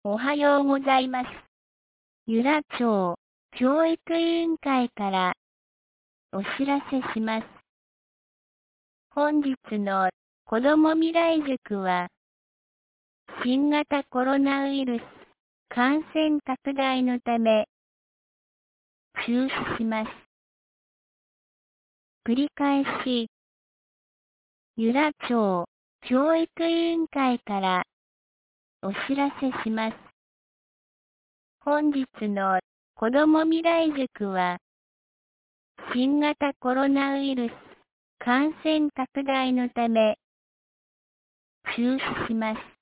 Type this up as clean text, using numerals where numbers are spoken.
おはようございます。由良町教育委員会からお知らせします。本日の子ども未来塾は、新型コロナウイルス感染拡大のため、中止します。繰り返し、由良町教育委員会からお知らせします。本日の子ども未来塾は、新型コロナウイルス感染拡大のため、中止します。